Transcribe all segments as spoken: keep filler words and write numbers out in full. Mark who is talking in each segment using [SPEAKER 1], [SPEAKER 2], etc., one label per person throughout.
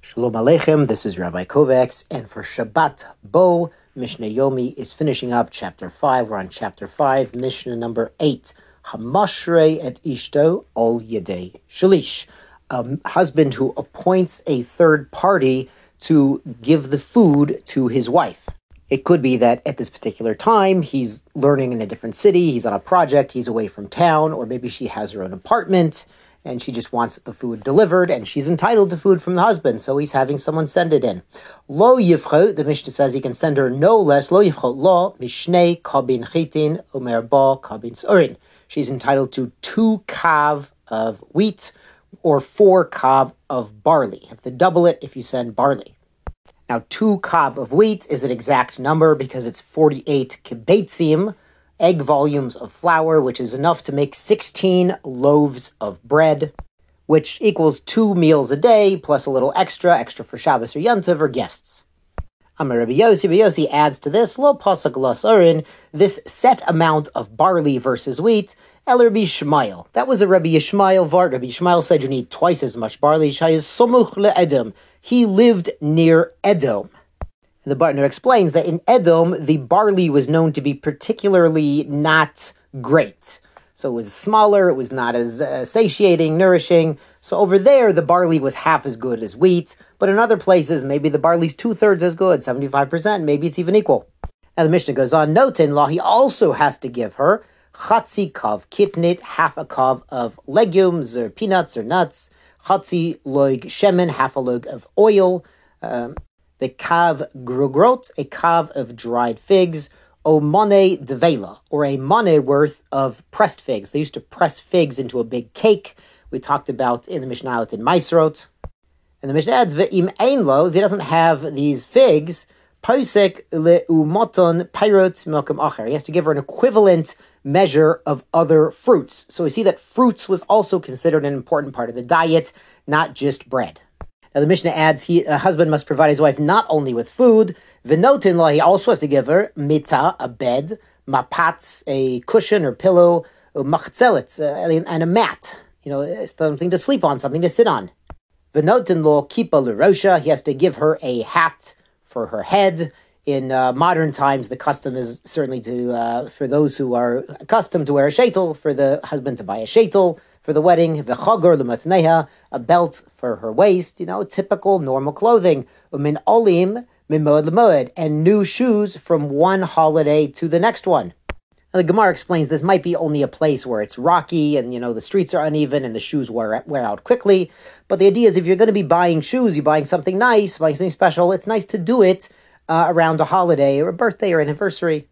[SPEAKER 1] Shalom Aleichem, this is Rabbi Kovacs, and for Shabbat Bo, Mishnah Yomi is finishing up chapter five. We're on chapter five, Mishnah number eight. Hamashrei et ishto ol yedei shalish. A husband who appoints a third party to give the food to his wife. It could be that at this particular time, he's learning in a different city, he's on a project, he's away from town, or maybe she has her own apartment, and she just wants the food delivered, and she's entitled to food from the husband, so he's having someone send it in. Lo yivcho, the Mishnah says he can send her no less, lo yivcho lo, mishnei kabin chitin, umer ba kabin surin. She's entitled to two kav of wheat, or four kav of barley. You have to double it if you send barley. Now, two kav of wheat is an exact number because it's forty-eight kibetzim, egg volumes of flour, which is enough to make sixteen loaves of bread, which equals two meals a day, plus a little extra, extra for Shabbos or Yontiv or guests. Amar Rabbi Yossi, Rabbi Yossi adds to this, lo pasuk las orin, this set amount of barley versus wheat, el Rabbi Yishmael. That was a Rabbi Yishmael vart. Rabbi Yishmael said you need twice as much barley. Shayis somuch le Edom. He lived near Edom. The Bartner explains that in Edom, the barley was known to be particularly not great. So it was smaller, it was not as uh, satiating, nourishing. So over there, the barley was half as good as wheat. But in other places, maybe the barley's two-thirds as good, seventy-five percent, maybe it's even equal. Now the Mishnah goes on, note in law, he also has to give her chatzi kav kitnit, half a kav of legumes or peanuts or nuts, chatzi log shemen, half a log of oil, um, the kav grugrot, a kav of dried figs, o mone devela, or a mone worth of pressed figs. They used to press figs into a big cake. We talked about in the Mishnah in Maisrot. And the Mishnah adds, ve'im ein lo, if he doesn't have these figs, posek le'umoton pirot milkum acher. He has to give her an equivalent measure of other fruits. So we see that fruits was also considered an important part of the diet, not just bread. Now the Mishnah adds, he, a husband must provide his wife not only with food, v'notin law, he also has to give her mita, a bed, mapatz, a cushion or pillow, machzelet, uh, and a mat, you know, something to sleep on, something to sit on. V'notin law, kipa l'rosha, he has to give her a hat for her head. In uh, modern times, the custom is certainly to, uh, for those who are accustomed to wear a sheitel, for the husband to buy a sheitel for the wedding, v'chagor l'matneha, a belt for her waist, you know, typical, normal clothing, u'min olim, min moed l'moed, and new shoes from one holiday to the next one. Now, the Gemara explains this might be only a place where it's rocky and, you know, the streets are uneven and the shoes wear, wear out quickly, but the idea is if you're going to be buying shoes, you're buying something nice, buying something special, it's nice to do it uh, around a holiday or a birthday or anniversary.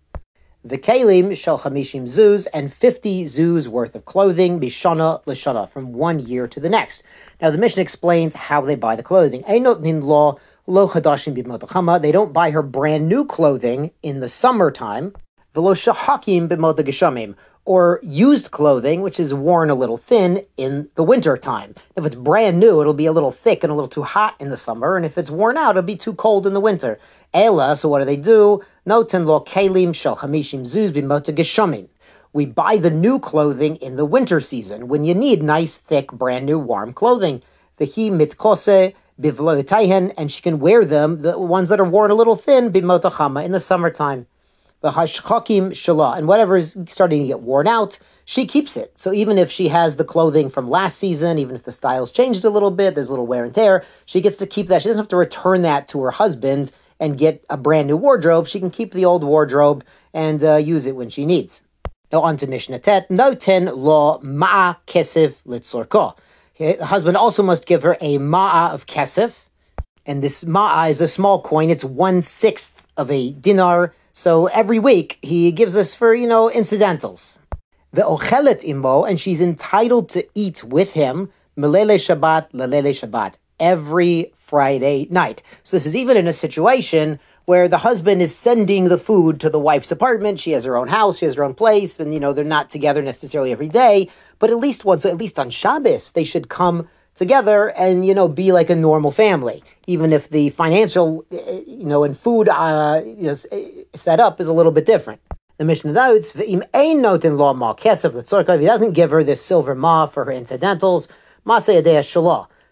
[SPEAKER 1] V'kelim shel chamishim zuz, and fifty zuz worth of clothing, bishana l'shana, from one year to the next. Now the Mishnah explains how they buy the clothing. Einot nin lo lo hadashim b'mot hachama. They don't buy her brand new clothing in the summertime. V'lo shahakim b'mot geshamim, or used clothing, which is worn a little thin in the winter time. If it's brand new, it'll be a little thick and a little too hot in the summer, and if it's worn out, it'll be too cold in the winter. Ela, so what do they do? Noten lo kelim shel chamishim zuz b'mot geshamim. We buy the new clothing in the winter season, when you need nice, thick, brand new, warm clothing. V'hi mitkose bivloitayhen, and she can wear them, the ones that are worn a little thin, b'mot hachama, in the summertime. V'hashchakim shala, and whatever is starting to get worn out, she keeps it. So even if she has the clothing from last season, even if the style's changed a little bit, there's a little wear and tear, she gets to keep that. She doesn't have to return that to her husband and get a brand new wardrobe. She can keep the old wardrobe and uh, use it when she needs. Now on to Mishnah Tet. No ten law ma'a kesef litzorko. The husband also must give her a ma'a of kesef, and this ma'a is a small coin. It's one-sixth of a dinar. So every week he gives us for, you know, incidentals. Ve'ochelet imo, and she's entitled to eat with him, melele Shabbat, lelele Shabbat, every Friday night. So this is even in a situation where the husband is sending the food to the wife's apartment. She has her own house, she has her own place, and, you know, they're not together necessarily every day, but at least once, at least on Shabbos, they should come together and, you know, be like a normal family, even if the financial, you know, and food uh, you know, setup is a little bit different. The Mishnah notes, "V'im ein notin lo ma kesef l'tzorka." If he doesn't give her this silver ma for her incidentals, maseh yadei shalah,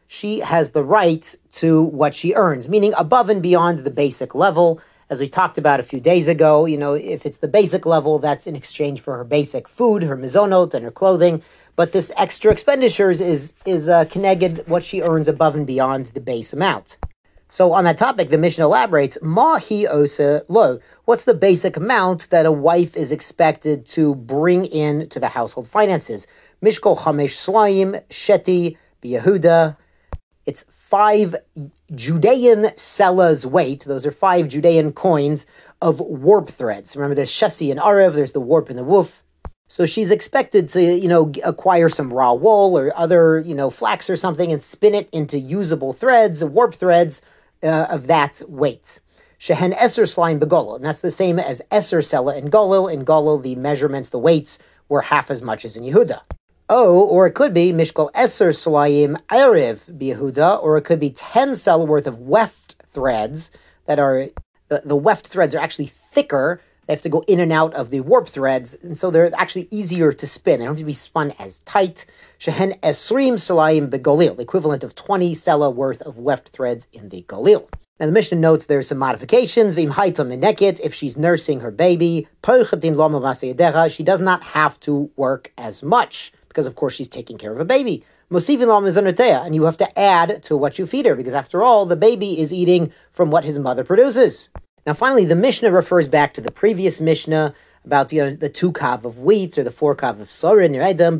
[SPEAKER 1] she has the right to what she earns, meaning above and beyond the basic level. As we talked about a few days ago, you know, if it's the basic level, that's in exchange for her basic food, her mizonot, and her clothing. But this extra expenditures is is uh, connected what she earns above and beyond the base amount. So on that topic, the Mishnah elaborates, Ma hi osa lo. What's the basic amount that a wife is expected to bring in to the household finances? Mishkol chamesh slayim sheti b'Yehuda. It's five Judean selahs weight. Those are five Judean coins of warp threads. Remember, there's shesi and arev. There's the warp and the woof. So she's expected to, you know, acquire some raw wool or other, you know, flax or something and spin it into usable threads, warp threads, Uh, of that weight. Shehen Eser Slime Begolil, and that's the same as Eser Sela in Golil. In Golil, the measurements, the weights, were half as much as in Yehuda. Oh, or it could be Mishkol Eser Slayim Erev Yehuda, or it could be ten sela worth of weft threads that are, the, the weft threads are actually thicker. They have to go in and out of the warp threads, and so they're actually easier to spin. They don't have to be spun as tight. Shehen Esrim Salayim Begolil, the equivalent of twenty sela worth of weft threads in the Golil. Now the Mishnah notes there's some modifications. Vim Haitam Meneket, if she's nursing her baby, she does not have to work as much, because of course she's taking care of a baby. Mosivin Lam Mizonotea, and you have to add to what you feed her, because after all, the baby is eating from what his mother produces. Now, finally, the Mishnah refers back to the previous Mishnah about you know, the two kav of wheat or the four kav of sorin.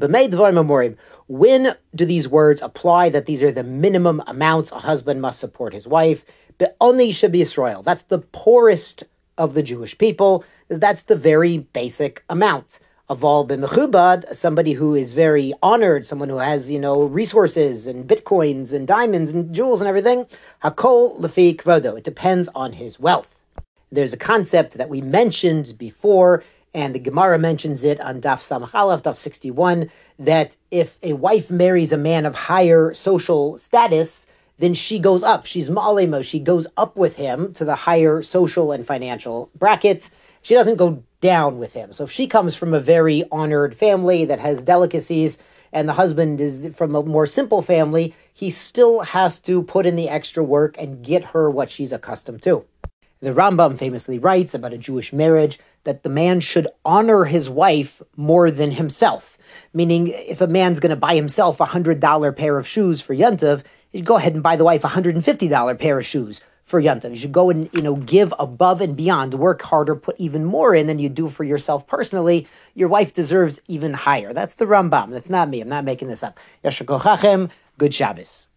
[SPEAKER 1] When do these words apply that these are the minimum amounts a husband must support his wife? But only should be Israel. That's the poorest of the Jewish people. That's the very basic amount. Aval b'mechubad, somebody who is very honored, someone who has, you know, resources and bitcoins and diamonds and jewels and everything. Hakol lefi kvodo. It depends on his wealth. There's a concept that we mentioned before, and the Gemara mentions it on Daf Samach Aleph, Daf sixty-one, that if a wife marries a man of higher social status, then she goes up. She's ma'alemo. She goes up with him to the higher social and financial brackets. She doesn't go down with him. So if she comes from a very honored family that has delicacies, and the husband is from a more simple family, he still has to put in the extra work and get her what she's accustomed to. The Rambam famously writes about a Jewish marriage that the man should honor his wife more than himself. Meaning, if a man's going to buy himself a one hundred dollars pair of shoes for Yontiv, you should go ahead and buy the wife a one hundred fifty dollars pair of shoes for Yontiv. You should go and, you know, give above and beyond, work harder, put even more in than you do for yourself personally. Your wife deserves even higher. That's the Rambam. That's not me. I'm not making this up. Yashar Kochachem. Good Shabbos.